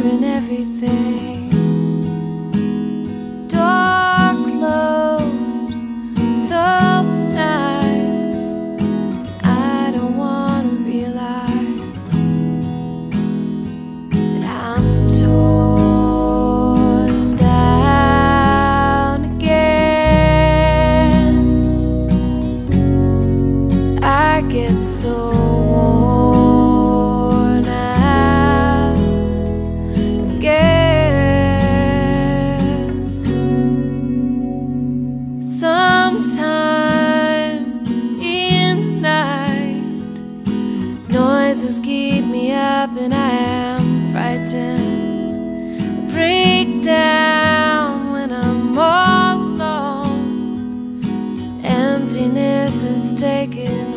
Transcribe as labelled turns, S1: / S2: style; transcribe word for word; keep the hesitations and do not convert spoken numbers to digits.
S1: in everything. Door closed, thumb nice. I don't wanna realize that I'm torn down again. I get so worn out again. Sometimes in the night, noises keep me up and I am frightened. I break down when I'm all alone. Emptiness is taking